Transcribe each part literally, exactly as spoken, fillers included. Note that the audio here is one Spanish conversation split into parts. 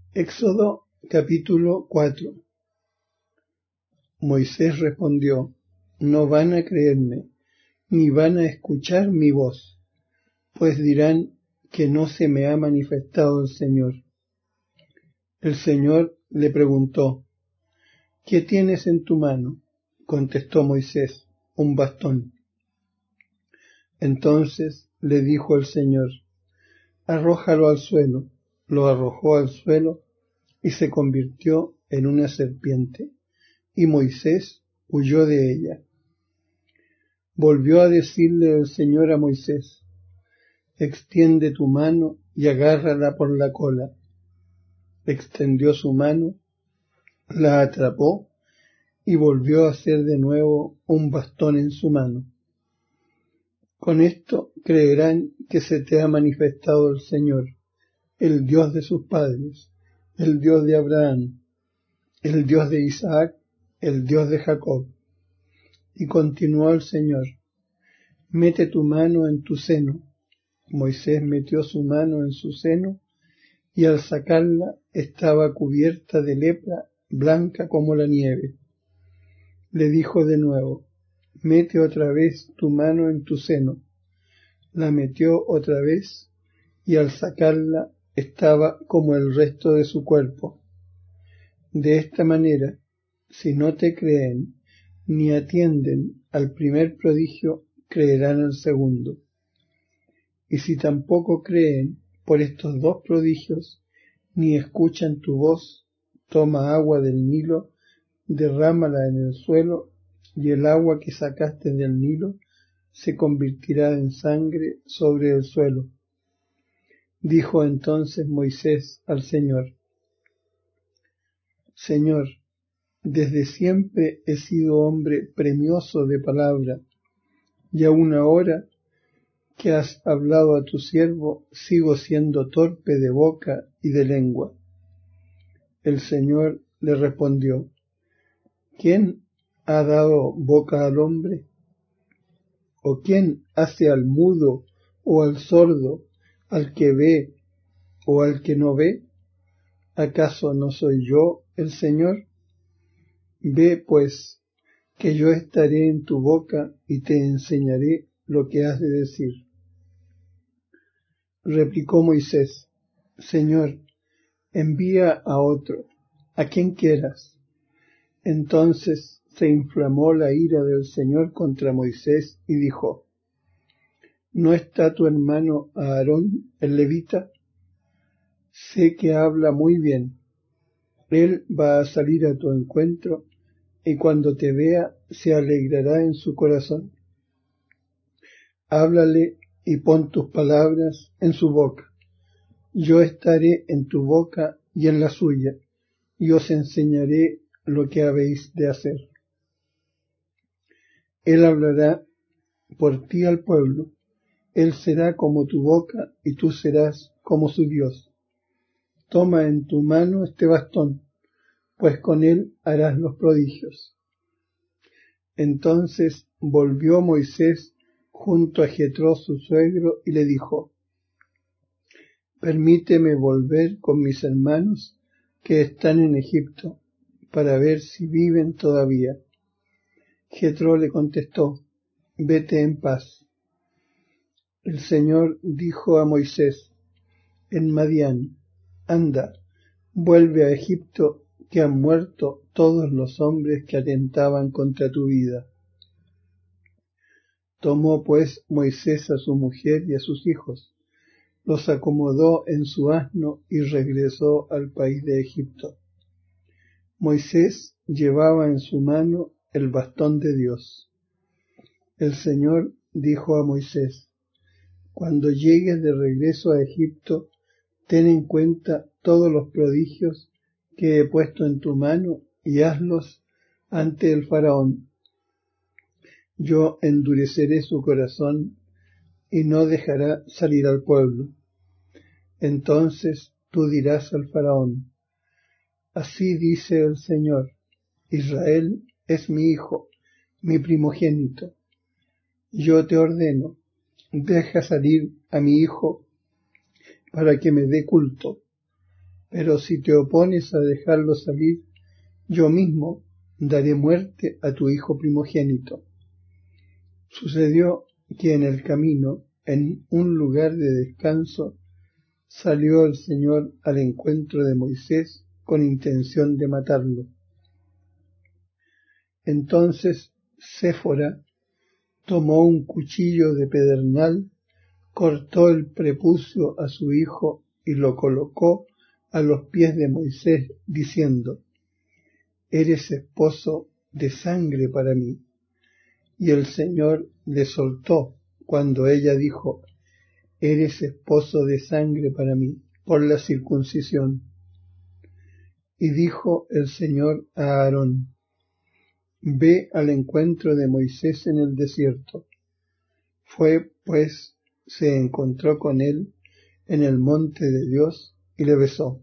Éxodo capítulo cuatro. Moisés respondió: No van a creerme, ni van a escuchar mi voz, pues dirán que no se me ha manifestado el Señor. El Señor le preguntó: ¿Qué tienes en tu mano? Contestó Moisés: un bastón. Entonces le dijo el Señor: Arrójalo al suelo. Lo arrojó al suelo y se convirtió en una serpiente, y Moisés huyó de ella. Volvió a decirle el Señor a Moisés: Extiende tu mano y agárrala por la cola. Extendió su mano, la atrapó y volvió a hacer de nuevo un bastón en su mano. Con esto creerán que se te ha manifestado el Señor, el Dios de sus padres, el Dios de Abraham, el Dios de Isaac, el Dios de Jacob. Y continuó el Señor: Mete tu mano en tu seno. Moisés metió su mano en su seno, y al sacarla estaba cubierta de lepra, blanca como la nieve. Le dijo de nuevo: Mete otra vez tu mano en tu seno. La metió otra vez, y al sacarla estaba como el resto de su cuerpo. De esta manera, si no te creen ni atienden al primer prodigio, creerán al segundo. Y si tampoco creen por estos dos prodigios, ni escuchan tu voz, toma agua del Nilo, derrámala en el suelo, y el agua que sacaste del Nilo se convertirá en sangre sobre el suelo. Dijo entonces Moisés al Señor: Señor, desde siempre he sido hombre premioso de palabra, y aún ahora que has hablado a tu siervo, sigo siendo torpe de boca y de lengua. El Señor le respondió: ¿Quién ha dado boca al hombre? ¿O quién hace al mudo o al sordo, al que ve o al que no ve? ¿Acaso no soy yo el Señor? Ve, pues, que yo estaré en tu boca y te enseñaré lo que has de decir. Replicó Moisés: Señor, envía a otro, a quien quieras. Entonces se inflamó la ira del Señor contra Moisés y dijo: ¿No está tu hermano Aarón, el levita? Sé que habla muy bien. Él va a salir a tu encuentro, y cuando te vea se alegrará en su corazón. Háblale y pon tus palabras en su boca. Yo estaré en tu boca y en la suya, y os enseñaré lo que habéis de hacer. Él hablará por ti al pueblo. Él será como tu boca y tú serás como su Dios. Toma en tu mano este bastón, pues con él harás los prodigios. Entonces volvió Moisés junto a Jethro su suegro y le dijo: Permíteme volver con mis hermanos que están en Egipto, para ver si viven todavía. Jethro le contestó: Vete en paz. El Señor dijo a Moisés en Madián: Anda, vuelve a Egipto, que han muerto todos los hombres que atentaban contra tu vida. Tomó pues Moisés a su mujer y a sus hijos, los acomodó en su asno y regresó al país de Egipto. Moisés llevaba en su mano el bastón de Dios. El Señor dijo a Moisés: Cuando llegues de regreso a Egipto, ten en cuenta todos los prodigios que he puesto en tu mano y hazlos ante el faraón. Yo endureceré su corazón y no dejará salir al pueblo. Entonces tú dirás al faraón: Así dice el Señor, Israel es mi hijo, mi primogénito. Yo te ordeno, deja salir a mi hijo para que me dé culto. pero si te opones a dejarlo salir, yo mismo daré muerte a tu hijo primogénito. Sucedió que en el camino, en un lugar de descanso, salió el Señor al encuentro de Moisés con intención de matarlo. Entonces Séfora tomó un cuchillo de pedernal, cortó el prepucio a su hijo y lo colocó a los pies de Moisés, diciendo: «Eres esposo de sangre para mí». Y el Señor le soltó cuando ella dijo: «Eres esposo de sangre para mí», por la circuncisión. Y dijo el Señor a Aarón: «Ve al encuentro de Moisés en el desierto». Fue, pues, se encontró con él en el monte de Dios y le besó.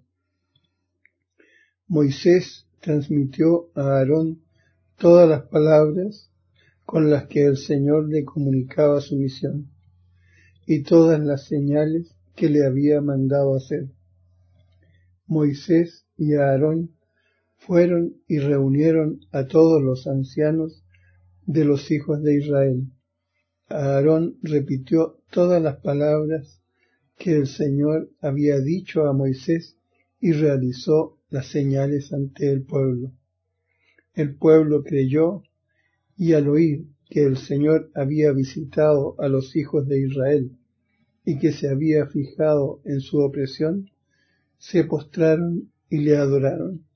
Moisés transmitió a Aarón todas las palabras con las que el Señor le comunicaba su misión y todas las señales que le había mandado hacer. Moisés y Aarón fueron y reunieron a todos los ancianos de los hijos de Israel. Aarón repitió todas las palabras que el Señor había dicho a Moisés y realizó las señales ante el pueblo. El pueblo creyó, y al oír que el Señor había visitado a los hijos de Israel y que se había fijado en su opresión, se postraron y le adoraron.